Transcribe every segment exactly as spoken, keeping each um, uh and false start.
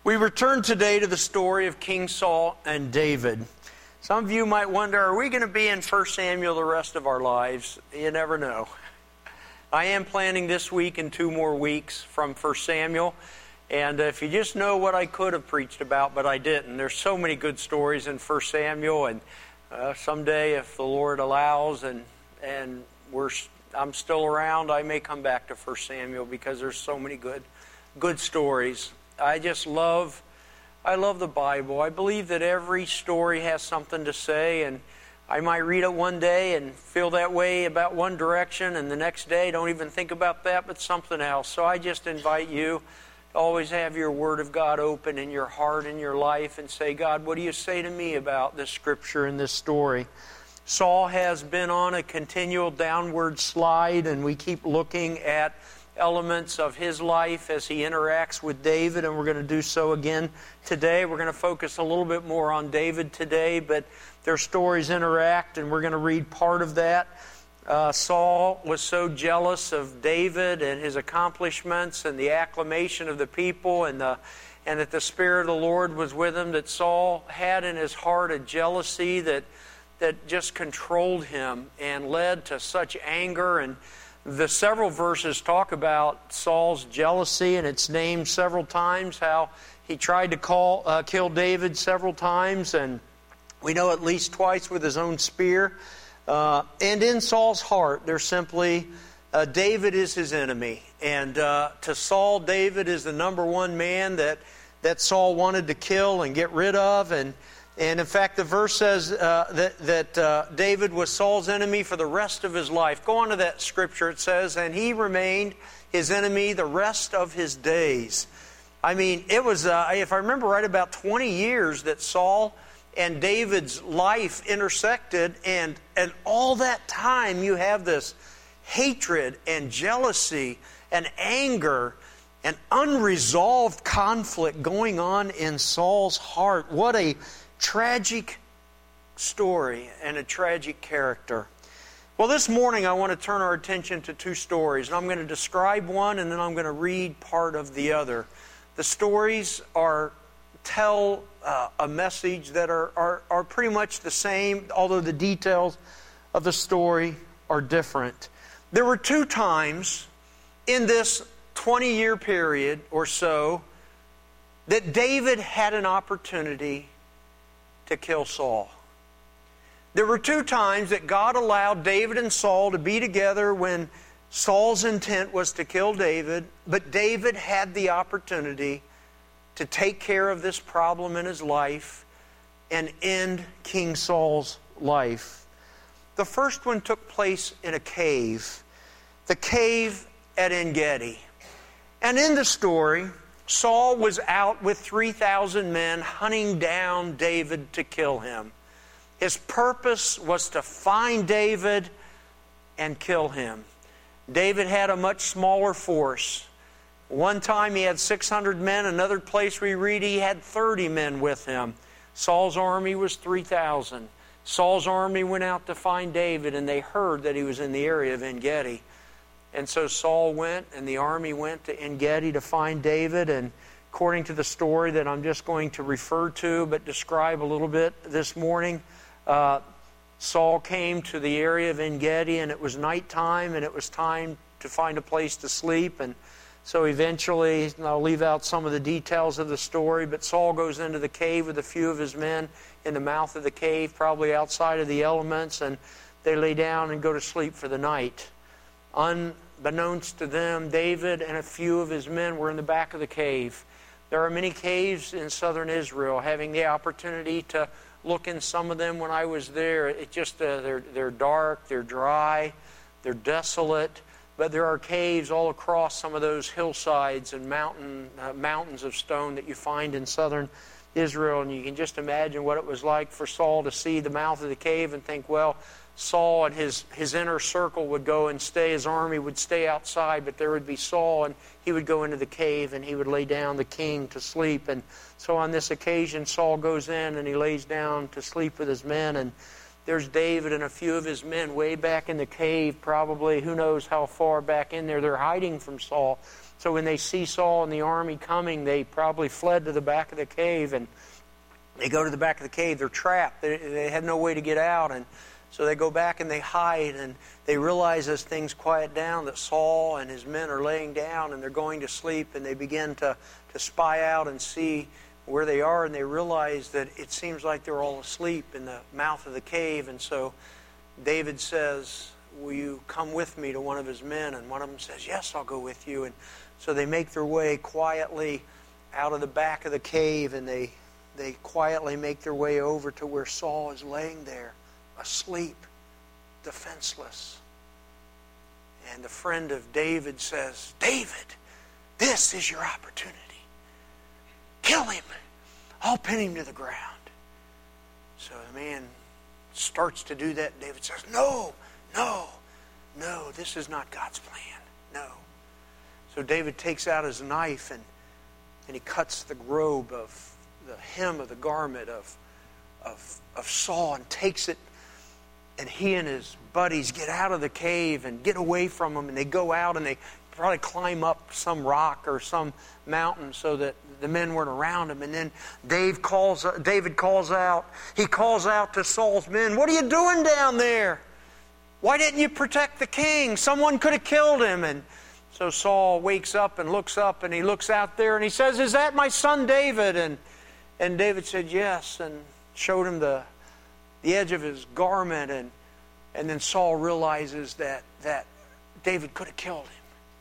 We return today to the story of King Saul and David. Some of you might wonder, are we going to be in First Samuel the rest of our lives? You never know. I am planning this week and two more weeks from First Samuel. And if you just know what I could have preached about, but I didn't. There's so many good stories in First Samuel. And uh, someday, if the Lord allows and and we're I'm still around, I may come back to First Samuel because there's so many good good stories. I just love, I love the Bible. I believe that every story has something to say, and I might read it one day and feel that way about one direction, and the next day don't even think about that, but something else. So I just invite you to always have your Word of God open in your heart and your life and say, God, what do you say to me about this Scripture and this story? Saul has been on a continual downward slide, and we keep looking at elements of his life as he interacts with David, and we're going to do so again today. We're going to focus a little bit more on David today, but their stories interact, and we're going to read part of that. Uh, Saul was so jealous of David and his accomplishments and the acclamation of the people, and the and that the Spirit of the Lord was with him, that Saul had in his heart a jealousy that that just controlled him and led to such anger. And the several verses talk about Saul's jealousy, and it's named several times, how he tried to call, uh, kill David several times, and we know at least twice with his own spear. Uh, and in Saul's heart, there's simply, uh, David is his enemy. And uh, to Saul, David is the number one man that, that Saul wanted to kill and get rid of. And And in fact, the verse says uh, that, that uh, David was Saul's enemy for the rest of his life. Go on to that scripture. It says, and he remained his enemy the rest of his days. I mean, it was, uh, if I remember right, about twenty years that Saul and David's life intersected. And, and all that time you have this hatred and jealousy and anger and unresolved conflict going on in Saul's heart. What a tragic story and a tragic character. Well, this morning I want to turn our attention to two stories, and I'm going to describe one and then I'm going to read part of the other. The stories are tell uh, a message that are, are, are pretty much the same, although the details of the story are different. There were two times in this twenty-year period or so that David had an opportunity to kill Saul. There were two times that God allowed David and Saul to be together when Saul's intent was to kill David, but David had the opportunity to take care of this problem in his life and end King Saul's life. The first one took place in a cave, the cave at En-Gedi. And in the story, Saul was out with three thousand men hunting down David to kill him. His purpose was to find David and kill him. David had a much smaller force. One time he had six hundred men. Another place we read he had thirty men with him. Saul's army was three thousand. Saul's army went out to find David, and they heard that he was in the area of En-Gedi. And so Saul went, and the army went to En-Gedi to find David. And according to the story that I'm just going to refer to, but describe a little bit this morning, uh, Saul came to the area of En-Gedi, and it was nighttime, and it was time to find a place to sleep. And so eventually, and I'll leave out some of the details of the story, but Saul goes into the cave with a few of his men in the mouth of the cave, probably outside of the elements, and they lay down and go to sleep for the night. Unbeknownst to them, David and a few of his men were in the back of the cave. There are many caves in southern Israel. Having the opportunity to look in some of them when I was there, it just uh, they're they're dark, they're dry, they're desolate. But there are caves all across some of those hillsides and mountain uh, mountains of stone that you find in southern Israel, and you can just imagine what it was like for Saul to see the mouth of the cave and think, well, Saul and his, his inner circle would go and stay, his army would stay outside, but there would be Saul, and he would go into the cave and he would lay down the king to sleep. And so on this occasion, Saul goes in and he lays down to sleep with his men, and there's David and a few of his men way back in the cave, probably who knows how far back in there. They're hiding from Saul. So when they see Saul and the army coming, they probably fled to the back of the cave, and they go to the back of the cave. They're trapped. They, they have no way to get out, and so they go back and they hide, and they realize as things quiet down that Saul and his men are laying down and they're going to sleep, and they begin to, to spy out and see where they are, and they realize that it seems like they're all asleep in the mouth of the cave. And so David says, will you come with me to one of his men? And one of them says, yes, I'll go with you. And so they make their way quietly out of the back of the cave, and they they quietly make their way over to where Saul is laying there, asleep, defenseless. And the friend of David says, David, this is your opportunity. Kill him. I'll pin him to the ground. So the man starts to do that. David says, no, no, no, this is not God's plan. No. So David takes out his knife and, and he cuts the robe of the hem of the garment of, of, of Saul and takes it, and he and his buddies get out of the cave and get away from him, and they go out and they probably climb up some rock or some mountain so that the men weren't around him. And then Dave calls, David calls out, he calls out to Saul's men, what are you doing down there? Why didn't you protect the king? Someone could have killed him. And so Saul wakes up and looks up, and he looks out there and he says, is that my son David? And and David said yes, and showed him the the edge of his garment, and and then Saul realizes that that David could have killed him.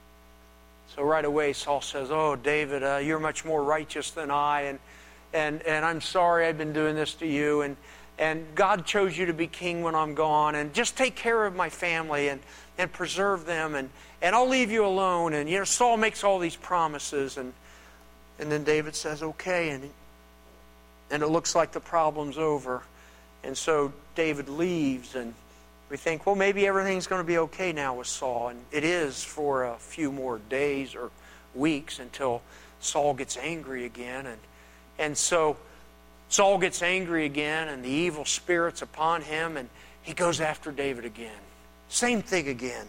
So right away Saul says, oh David, uh, you're much more righteous than I, and and and I'm sorry I've been doing this to you, and and God chose you to be king when I'm gone, and just take care of my family and and preserve them, and and I'll leave you alone. And you know, Saul makes all these promises, and and then David says okay, and and it looks like the problem's over. And so David leaves, and we think, well, maybe everything's going to be okay now with Saul. And it is for a few more days or weeks until Saul gets angry again. And, and so Saul gets angry again, and the evil spirit's upon him, and he goes after David again. Same thing again.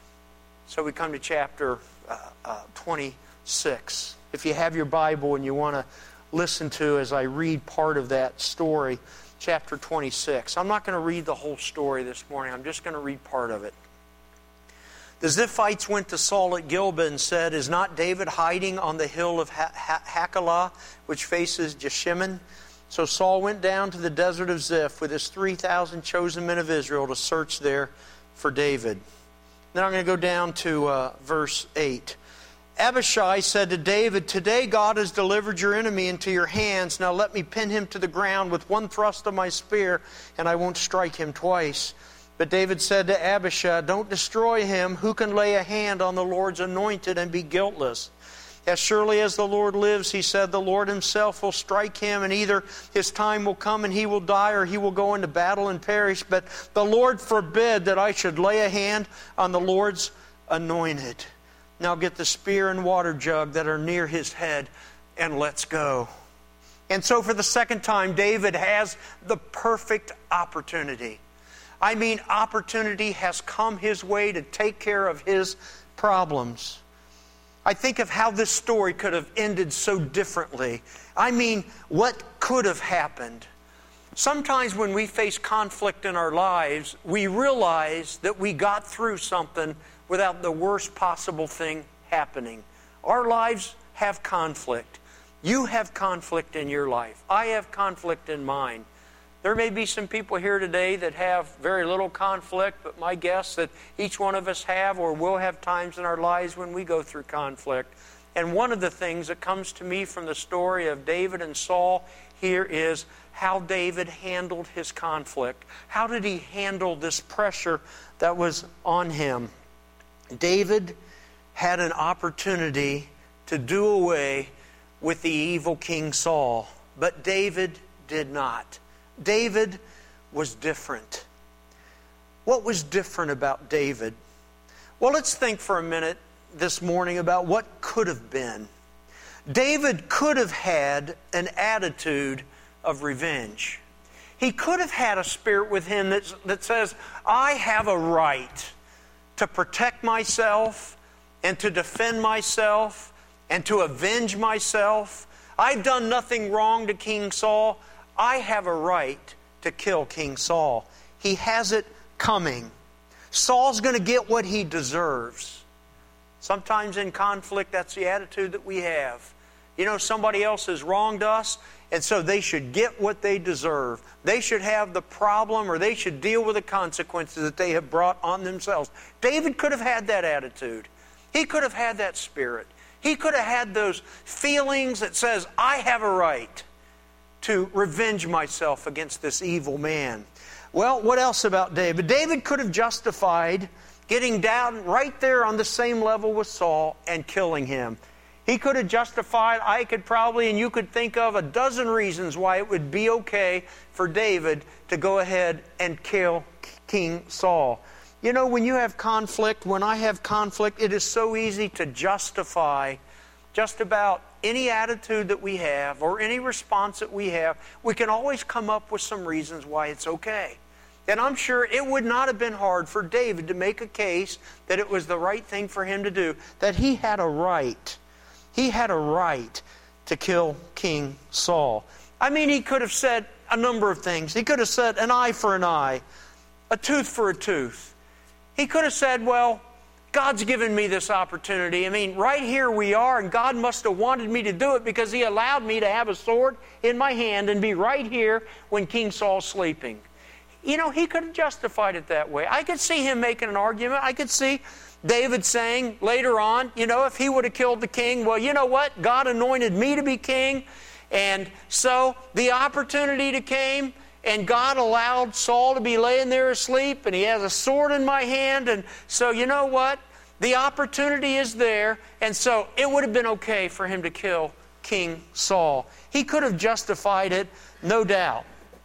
So we come to chapter uh, uh, twenty-six. If you have your Bible and you want to listen to as I read part of that story, chapter twenty-six. I'm not going to read the whole story this morning. I'm just going to read part of it. The Ziphites went to Saul at Gilboa and said, is not David hiding on the hill of ha- ha- Hachilah, which faces Jeshimon? So Saul went down to the desert of Ziph with his three thousand chosen men of Israel to search there for David. Then I'm going to go down to uh, verse eight. Abishai said to David, today God has delivered your enemy into your hands. Now let me pin him to the ground with one thrust of my spear, and I won't strike him twice. But David said to Abishai, don't destroy him. Who can lay a hand on the Lord's anointed and be guiltless? As surely as the Lord lives, he said, the Lord himself will strike him, and either his time will come and he will die, or he will go into battle and perish. But the Lord forbid that I should lay a hand on the Lord's anointed. Now get the spear and water jug that are near his head, and let's go. And so for the second time, David has the perfect opportunity. I mean, opportunity has come his way to take care of his problems. I think of how this story could have ended so differently. I mean, what could have happened? Sometimes when we face conflict in our lives, we realize that we got through something without the worst possible thing happening. Our lives have conflict. You have conflict in your life. I have conflict in mine. There may be some people here today that have very little conflict, but my guess that each one of us have or will have times in our lives when we go through conflict. And one of the things that comes to me from the story of David and Saul here is how David handled his conflict. How did he handle this pressure that was on him? David had an opportunity to do away with the evil King Saul, but David did not. David was different. What was different about David? Well, let's think for a minute this morning about what could have been. David could have had an attitude of revenge. He could have had a spirit with him that, that says, I have a right to protect myself and to defend myself and to avenge myself. I've done nothing wrong to King Saul. I have a right to kill King Saul. He has it coming. Saul's going to get what he deserves. Sometimes in conflict, that's the attitude that we have. You know, somebody else has wronged us, and so they should get what they deserve. They should have the problem, or they should deal with the consequences that they have brought on themselves. David could have had that attitude. He could have had that spirit. He could have had those feelings that says, I have a right to revenge myself against this evil man. Well, what else about David? David could have justified getting down right there on the same level with Saul and killing him. He could have justified, I could probably, and you could think of a dozen reasons why it would be okay for David to go ahead and kill King Saul. You know, when you have conflict, when I have conflict, it is so easy to justify just about any attitude that we have or any response that we have. We can always come up with some reasons why it's okay. And I'm sure it would not have been hard for David to make a case that it was the right thing for him to do, that he had a right. He had a right to kill King Saul. I mean, he could have said a number of things. He could have said an eye for an eye, a tooth for a tooth. He could have said, well, God's given me this opportunity. I mean, right here we are, and God must have wanted me to do it because He allowed me to have a sword in my hand and be right here when King Saul's sleeping. You know, he could have justified it that way. I could see him making an argument. I could see David saying later on, you know, if he would have killed the king, well, you know what? God anointed me to be king. And so the opportunity to came, and God allowed Saul to be laying there asleep, and he has a sword in my hand. And so, you know what? The opportunity is there. And so it would have been okay for him to kill King Saul. He could have justified it, no doubt.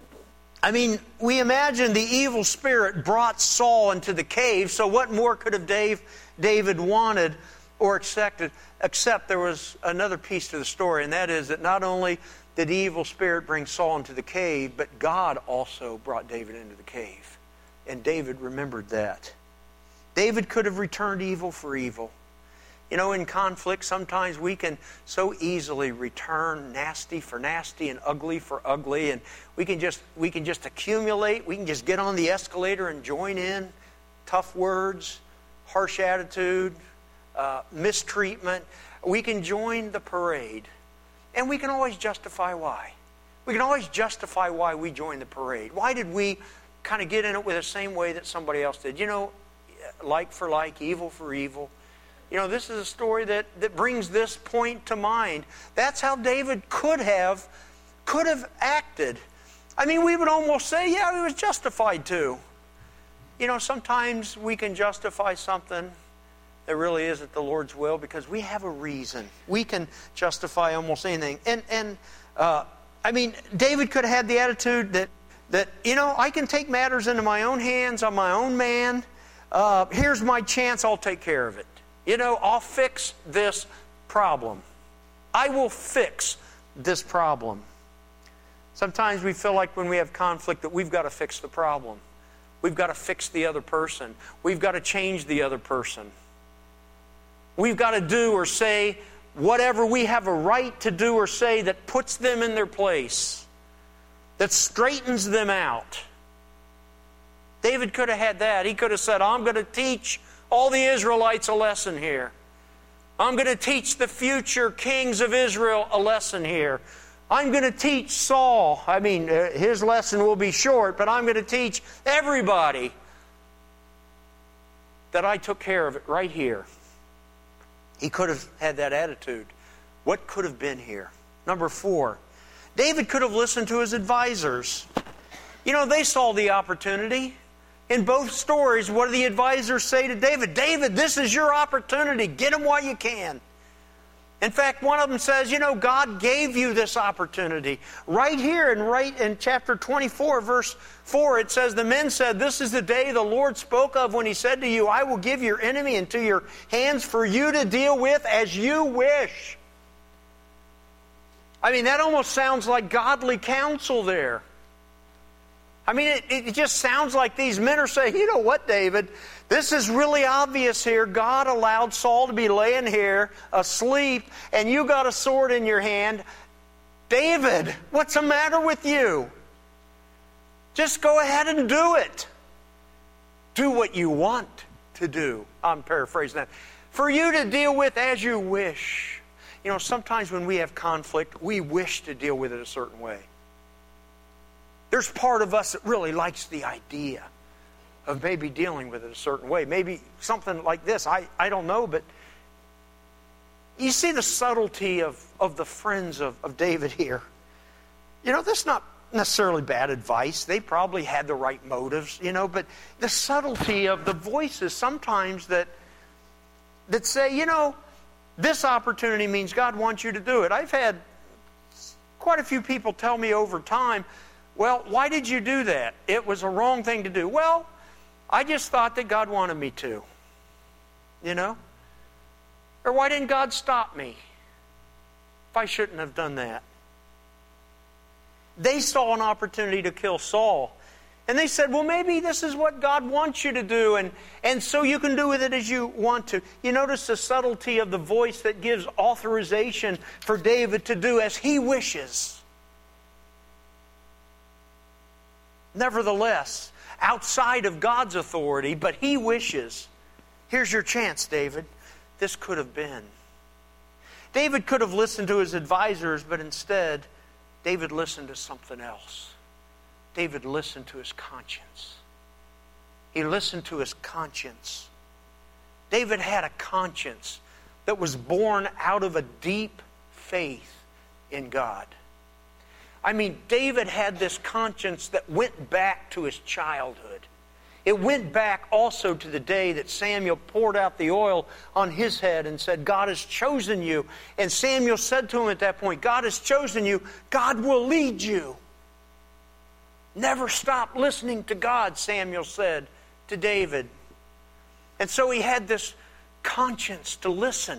I mean, we imagine the evil spirit brought Saul into the cave, so what more could have Dave, David wanted or expected, except there was another piece to the story, and that is that not only did the evil spirit bring Saul into the cave, but God also brought David into the cave. And David remembered that. David could have returned evil for evil. You know, in conflict, sometimes we can so easily return nasty for nasty and ugly for ugly, and we can just we can just accumulate. We can just get on the escalator and join in. Tough words, harsh attitude, uh, mistreatment. We can join the parade, and we can always justify why. We can always justify why we joined the parade. Why did we kind of get in it with the same way that somebody else did? You know, like for like, evil for evil. You know, this is a story that, that brings this point to mind. That's how David could have, could have acted. I mean, we would almost say, yeah, he was justified to. You know, sometimes we can justify something that really isn't the Lord's will because we have a reason. We can justify almost anything. And, and uh, I mean, David could have had the attitude that, that, you know, I can take matters into my own hands. I'm my own man. Uh, here's my chance. I'll take care of it. You know, I'll fix this problem. I will fix this problem. Sometimes we feel like when we have conflict that we've got to fix the problem. We've got to fix the other person. We've got to change the other person. We've got to do or say whatever we have a right to do or say that puts them in their place, that straightens them out. David could have had that. He could have said, I'm going to teach all the Israelites a lesson here. I'm going to teach the future kings of Israel a lesson here. I'm going to teach Saul. I mean, uh, his lesson will be short, but I'm going to teach everybody that I took care of it right here. He could have had that attitude. What could have been here? Number four, David could have listened to his advisors. You know, they saw the opportunity. In both stories, what do the advisors say to David? David, this is your opportunity. Get him while you can. In fact, one of them says, you know, God gave you this opportunity. Right here in, right in chapter twenty-four, verse four, it says, the men said, this is the day the Lord spoke of when He said to you, I will give your enemy into your hands for you to deal with as you wish. I mean, that almost sounds like godly counsel there. I mean, it, it just sounds like these men are saying, you know what, David? This is really obvious here. God allowed Saul to be laying here asleep, and you got a sword in your hand. David, what's the matter with you? Just go ahead and do it. Do what you want to do. I'm paraphrasing that. For you to deal with as you wish. You know, sometimes when we have conflict, we wish to deal with it a certain way. There's part of us that really likes the idea of maybe dealing with it a certain way. Maybe something like this. I, I don't know, but you see the subtlety of, of the friends of, of David here. You know, that's not necessarily bad advice. They probably had the right motives, you know, but the subtlety of the voices sometimes that that say, you know, this opportunity means God wants you to do it. I've had quite a few people tell me over time, well, why did you do that? It was a wrong thing to do. Well, I just thought that God wanted me to, you know? Or why didn't God stop me if I shouldn't have done that? They saw an opportunity to kill Saul. And they said, well, maybe this is what God wants you to do, and, and so you can do with it as you want to. You notice the subtlety of the voice that gives authorization for David to do as he wishes. Nevertheless, outside of God's authority, but he wishes. Here's your chance, David. This could have been. David could have listened to his advisors, but instead, David listened to something else. David listened to his conscience. He listened to his conscience. David had a conscience that was born out of a deep faith in God. I mean, David had this conscience that went back to his childhood. It went back also to the day that Samuel poured out the oil on his head and said, God has chosen you. And Samuel said to him at that point, God has chosen you. God will lead you. Never stop listening to God, Samuel said to David. And so he had this conscience to listen.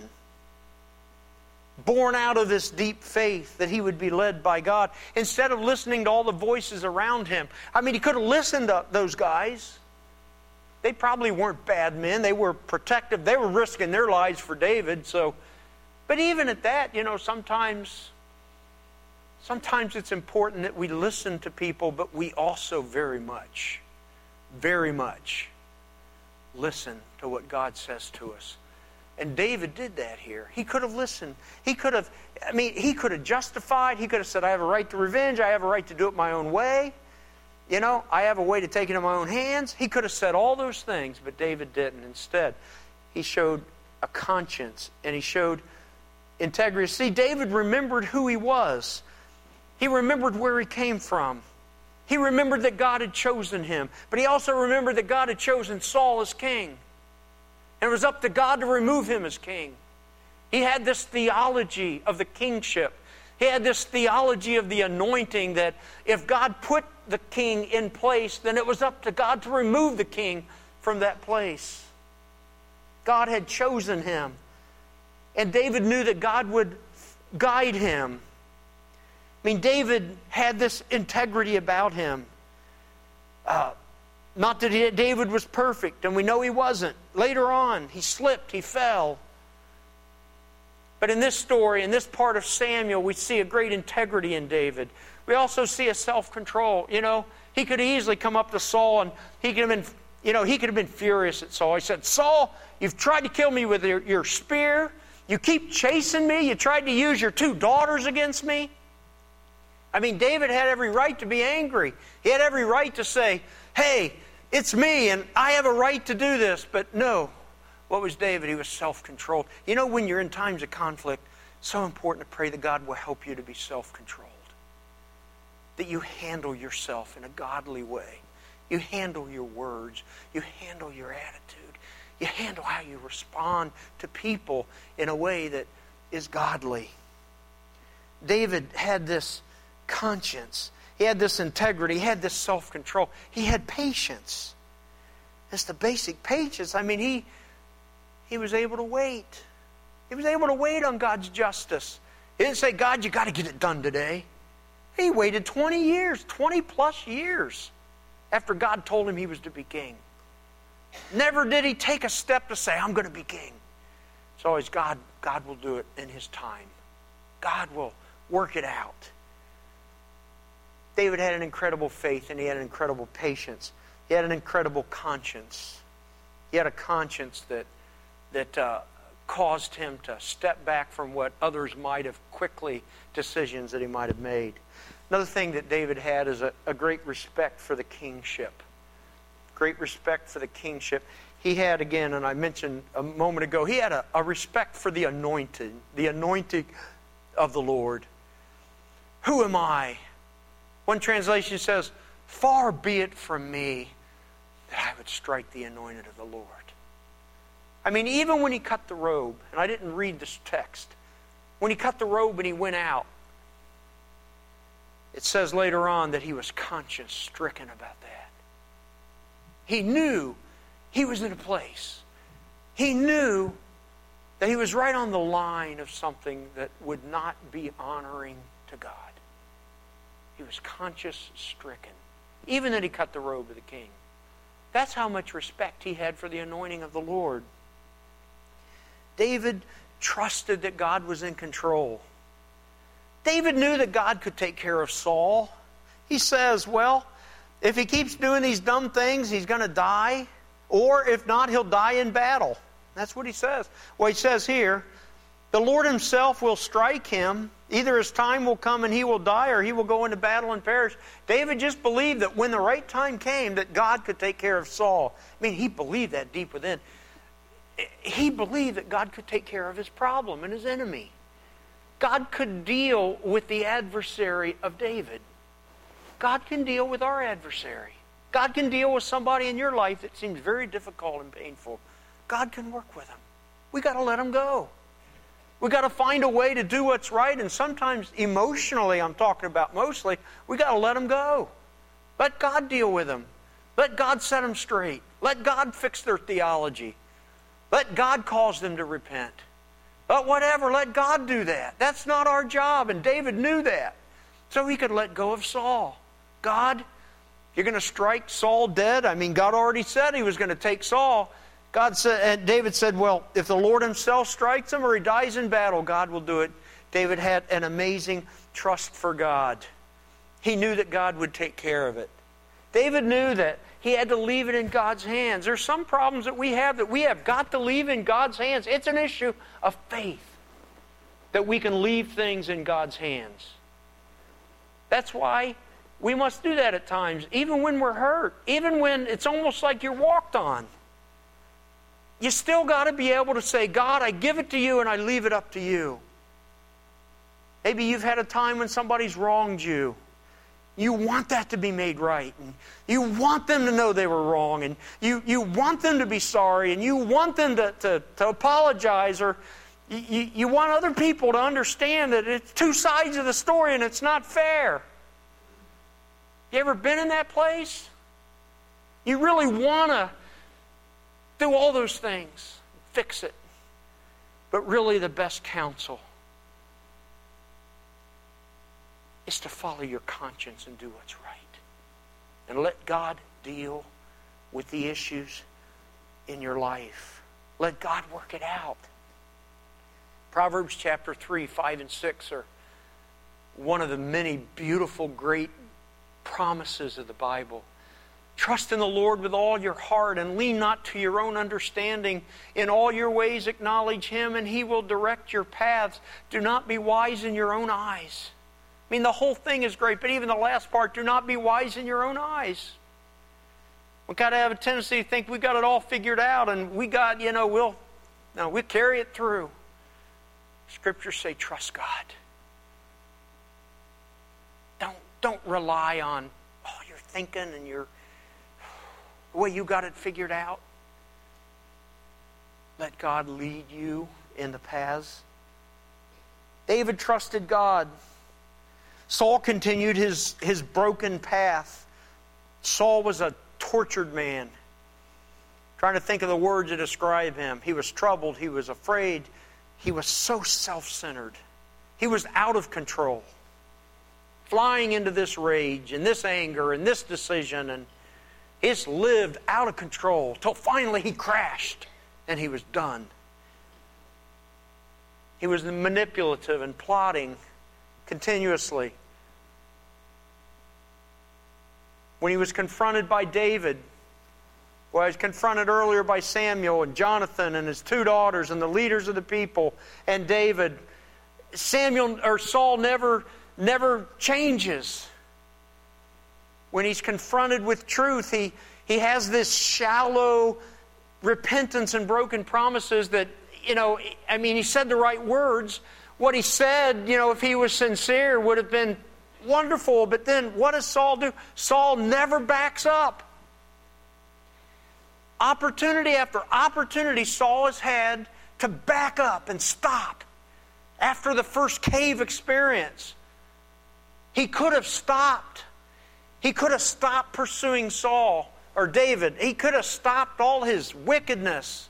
Born out of this deep faith that he would be led by God. Instead of listening to all the voices around him. I mean, he could have listened to those guys. They probably weren't bad men. They were protective. They were risking their lives for David. So, but even at that, you know, sometimes, sometimes it's important that we listen to people, but we also very much, very much listen to what God says to us. And David did that here. He could have listened. He could have, I mean, he could have justified. He could have said, I have a right to revenge. I have a right to do it my own way. You know, I have a way to take it in my own hands. He could have said all those things, but David didn't. Instead, he showed a conscience and he showed integrity. See, David remembered who he was. He remembered where he came from. He remembered that God had chosen him. But he also remembered that God had chosen Saul as king. And it was up to God to remove him as king. He had this theology of the kingship. He had this theology of the anointing that if God put the king in place, then it was up to God to remove the king from that place. God had chosen him. And David knew that God would guide him. I mean, David had this integrity about him. Uh, not that he, David was perfect, and we know he wasn't. Later on, he slipped, he fell. But in this story, in this part of Samuel, we see a great integrity in David. We also see a self-control. You know, he could easily come up to Saul and he could have been, you know, he could have been furious at Saul. He said, Saul, you've tried to kill me with your, your spear. You keep chasing me. You tried to use your two daughters against me. I mean, David had every right to be angry. He had every right to say, hey, it's me and I have a right to do this. But no. What was David? He was self-controlled. You know, when you're in times of conflict, it's so important to pray that God will help you to be self-controlled. That you handle yourself in a godly way. You handle your words. You handle your attitude. You handle how you respond to people in a way that is godly. David had this conscience. He had this integrity. He had this self-control. He had patience. That's the basic patience. I mean, he... He was able to wait. He was able to wait on God's justice. He didn't say, God, you got to get it done today. He waited twenty years, twenty plus years. after God told him he was to be king. Never did he take a step to say, I'm going to be king. It's always God, God will do it in his time. God will work it out. David had an incredible faith and he had an incredible patience. He had an incredible conscience. He had a conscience that, that uh, caused him to step back from what others might have quickly, decisions that he might have made. Another thing that David had is a, a great respect for the kingship. Great respect for the kingship. He had, again, and I mentioned a moment ago, he had a, a respect for the anointed, the anointing of the Lord. Who am I? One translation says, far be it from me that I would strike the anointed of the Lord. I mean, even when he cut the robe, and I didn't read this text, when he cut the robe and he went out, it says later on that he was conscience-stricken about that. He knew he was in a place. He knew that he was right on the line of something that would not be honoring to God. He was conscience-stricken. Even that he cut the robe of the king. That's how much respect he had for the anointing of the Lord. David trusted that God was in control. David knew that God could take care of Saul. He says, well, if he keeps doing these dumb things, he's going to die. Or if not, he'll die in battle. That's what he says. Well, he says here, the Lord himself will strike him. Either his time will come and he will die, or he will go into battle and perish. David just believed that when the right time came, that God could take care of Saul. I mean, he believed that deep within. He believed that God could take care of his problem and his enemy. God could deal with the adversary of David. God can deal with our adversary. God can deal with somebody in your life that seems very difficult and painful. God can work with them. We got to let them go. We got to find a way to do what's right, and sometimes emotionally, I'm talking about mostly, we got to let them go. Let God deal with them. Let God set them straight. Let God fix their theology. Let God cause them to repent. But whatever, let God do that. That's not our job, and David knew that. So he could let go of Saul. God, you're going to strike Saul dead? I mean, God already said he was going to take Saul. God said, and David said, well, if the Lord himself strikes him or he dies in battle, God will do it. David had an amazing trust for God. He knew that God would take care of it. David knew that he had to leave it in God's hands. There's some problems that we have that we have got to leave in God's hands. It's an issue of faith that we can leave things in God's hands. That's why we must do that at times, even when we're hurt, even when it's almost like you're walked on. You still got to be able to say, God, I give it to you and I leave it up to you. Maybe you've had a time when somebody's wronged you. You want that to be made right. And you want them to know they were wrong. And you, you want them to be sorry. And you want them to, to, to apologize. Or you, you want other people to understand that it's two sides of the story and it's not fair. You ever been in that place? You really want to do all those things, fix it. But really the best counsel is to follow your conscience and do what's right. And let God deal with the issues in your life. Let God work it out. Proverbs chapter three, five, and six are one of the many beautiful, great promises of the Bible. Trust in the Lord with all your heart and lean not to your own understanding. In all your ways acknowledge Him and He will direct your paths. Do not be wise in your own eyes. I mean, the whole thing is great, but even the last part, do not be wise in your own eyes. We got to have a tendency to think we got it all figured out and we got, you know, we'll, no, we'll carry it through. Scriptures say trust God. Don't, don't rely on, oh, your thinking and your the way you got it figured out. Let God lead you in the paths. David trusted God. Saul continued his, his broken path. Saul was a tortured man. Trying to think of the words to describe him. He was troubled. He was afraid. He was so self-centered. He was out of control. Flying into this rage and this anger and this decision. And He just lived out of control till finally he crashed and he was done. He was manipulative and plotting continuously. When he was confronted by David, well, he was confronted earlier by Samuel and Jonathan and his two daughters and the leaders of the people and David, Samuel or Saul never, never changes. When he's confronted with truth, he, he has this shallow repentance and broken promises that, you know, I mean, he said the right words. What he said, you know, if he was sincere, would have been wonderful. But then what does Saul do? Saul never backs up. Opportunity after opportunity Saul has had to back up and stop. After the first cave experience, he could have stopped. He could have stopped pursuing Saul or David. He could have stopped all his wickedness.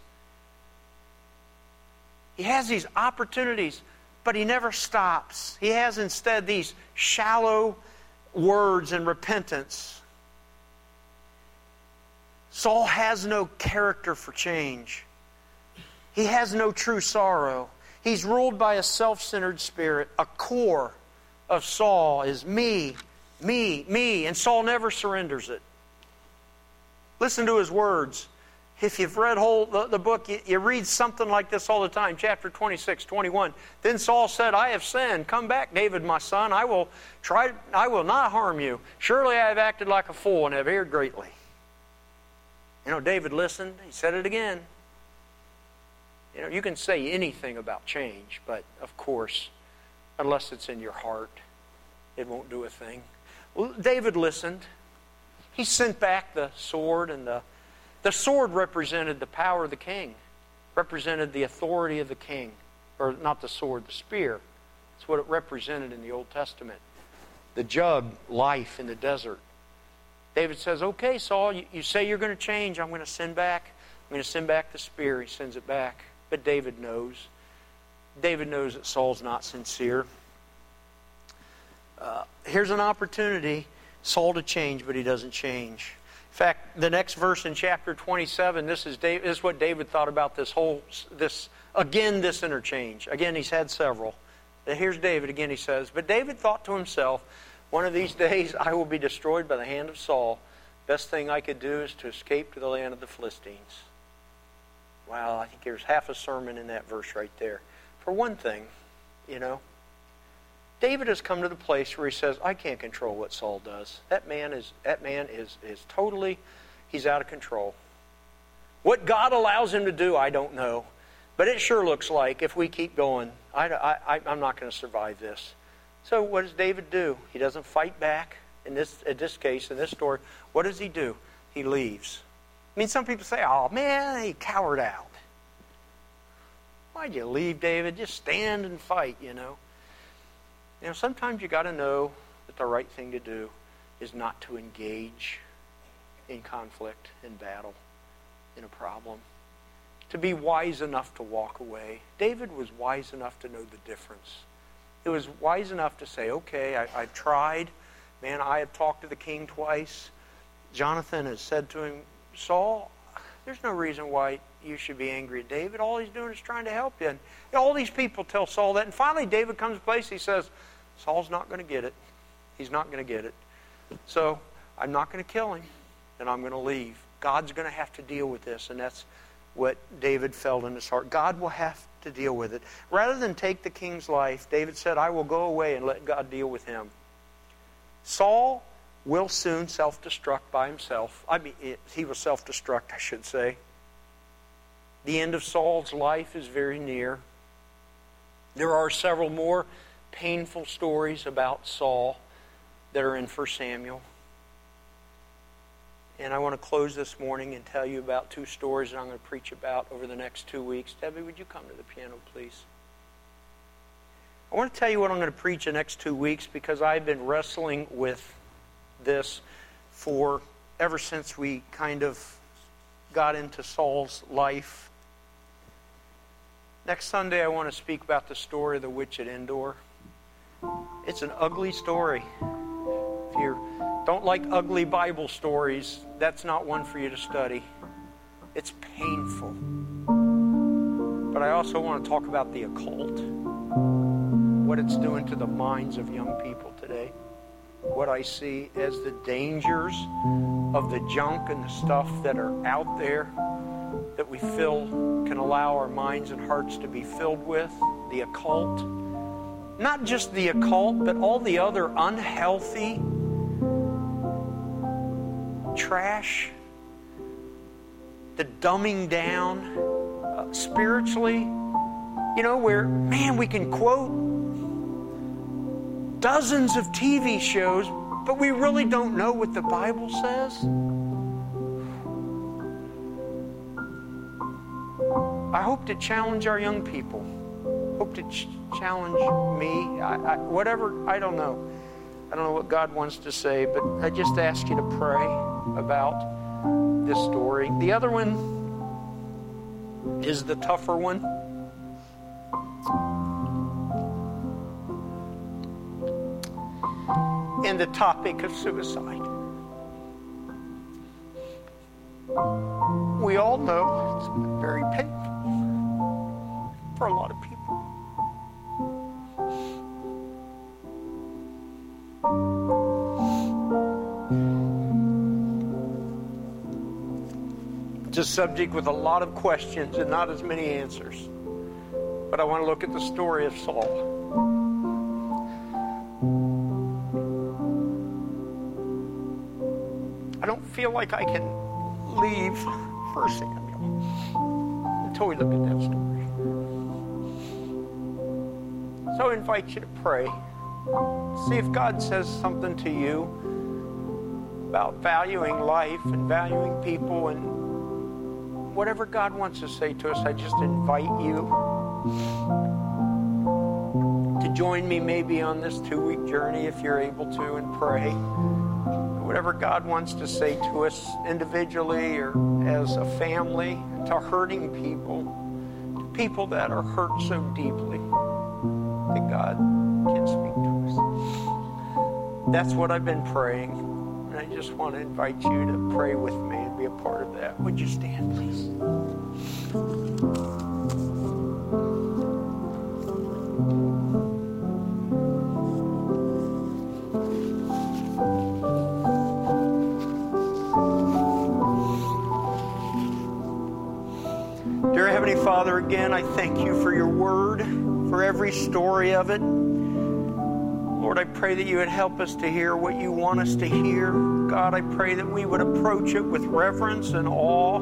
He has these opportunities, but he never stops. He has instead these shallow words and repentance. Saul has no character for change. He has no true sorrow. He's ruled by a self-centered spirit. A core of Saul is me, me, me, and Saul never surrenders it. Listen to his words. If you've read whole the, the book, you, you read something like this all the time. Chapter twenty-six, twenty-one. Then Saul said, I have sinned. Come back, David, my son. I will try. I will not harm you. Surely I have acted like a fool and have erred greatly. You know, David listened. He said it again. You know, you can say anything about change, but of course, unless it's in your heart, it won't do a thing. Well, David listened. He sent back the sword, and the the sword represented the power of the king, represented the authority of the king, or not the sword, the spear. That's what it represented in the Old Testament. The jug, life in the desert. David says, okay, Saul, you, you say you're going to change. I'm going to send back. I'm going to send back the spear. He sends it back. But David knows. David knows that Saul's not sincere. Uh, here's an opportunity, Saul to change, but he doesn't change. In fact, the next verse in chapter twenty-seven, this is, David, this is what David thought about this whole, this again, this interchange. Again, he's had several. Here's David again, he says, but David thought to himself, one of these days I will be destroyed by the hand of Saul. Best thing I could do is to escape to the land of the Philistines. Wow, I think there's half a sermon in that verse right there. For one thing, you know, David has come to the place where he says, I can't control what Saul does. That man is that man is, is totally, he's out of control. What God allows him to do, I don't know. But it sure looks like if we keep going, I, I, I'm not going to survive this. So what does David do? He doesn't fight back. In this, in this case, in this story, what does he do? He leaves. I mean, some people say, oh man, he cowered out. Why'd you leave, David? Just stand and fight, you know. You know, sometimes you got to know that the right thing to do is not to engage in conflict, in battle, in a problem. To be wise enough to walk away. David was wise enough to know the difference. He was wise enough to say, okay, I, I've tried. Man, I have talked to the king twice. Jonathan has said to him, Saul, there's no reason why you should be angry at David. All he's doing is trying to help you. And all these people tell Saul that. And finally, David comes to a place, he says, Saul's not going to get it. He's not going to get it. So I'm not going to kill him, and I'm going to leave. God's going to have to deal with this, and that's what David felt in his heart. God will have to deal with it. Rather than take the king's life, David said, I will go away and let God deal with him. Saul will soon self-destruct by himself. I mean, it, he will self-destruct, I should say. The end of Saul's life is very near. There are several more painful stories about Saul that are in First Samuel. And I want to close this morning and tell you about two stories that I'm going to preach about over the next two weeks. Debbie, would you come to the piano, please? I want to tell you what I'm going to preach the next two weeks because I've been wrestling with this for ever since we kind of got into Saul's life. Next Sunday, I want to speak about the story of the witch at Endor. It's an ugly story. If you don't like ugly Bible stories, that's not one for you to study. It's painful. But I also want to talk about the occult, what it's doing to the minds of young people today. What I see as the dangers of the junk and the stuff that are out there that we feel can allow our minds and hearts to be filled with, the occult. Not just the occult, but all the other unhealthy trash, the dumbing down uh, spiritually, you know, where, man, we can quote dozens of T V shows, but we really don't know what the Bible says. I hope to challenge our young people. Hope to ch- challenge me. I, I, whatever, I don't know. I don't know what God wants to say, but I just ask you to pray about this story. The other one is the tougher one. And the topic of suicide. We all know it's very painful for a lot of people. It's a subject with a lot of questions and not as many answers. But I want to look at the story of Saul. I don't feel like I can leave First Samuel until we look at that story. So I invite you to pray. See if God says something to you about valuing life and valuing people, and whatever God wants to say to us, I just invite you to join me maybe on this two-week journey if you're able to, and pray. Whatever God wants to say to us individually or as a family, to hurting people, to people that are hurt so deeply that God can speak to us. That's what I've been praying, and I just want to invite you to pray with me and be a part of that. Would you stand, please? Dear Heavenly Father, again, I thank you for your word, for every story of it. Lord, I pray that you would help us to hear what you want us to hear. God, I pray that we would approach it with reverence and awe.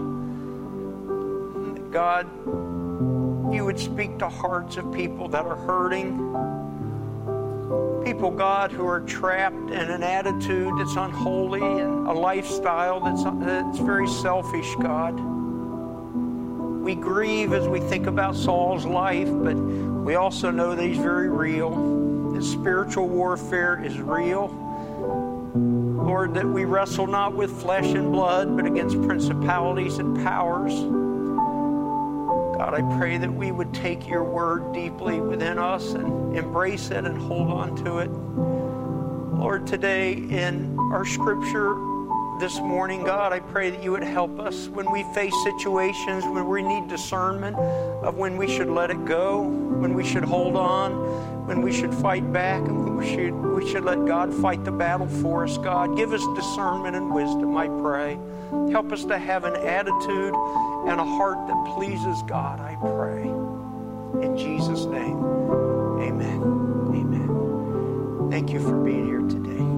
God, you would speak to hearts of people that are hurting. People, God, who are trapped in an attitude that's unholy and a lifestyle that's, that's very selfish, God. We grieve as we think about Saul's life, but we also know that he's very real. That spiritual warfare is real. Lord, that we wrestle not with flesh and blood, but against principalities and powers. God, I pray that we would take your word deeply within us and embrace it and hold on to it. Lord, today in our scripture this morning, God, I pray that you would help us when we face situations where we need discernment of when we should let it go, when we should hold on, when we should fight back, and when we should, we should let God fight the battle for us, God. Give us discernment and wisdom, I pray. Help us to have an attitude and a heart that pleases God, I pray. In Jesus' name, amen. Amen. Thank you for being here today.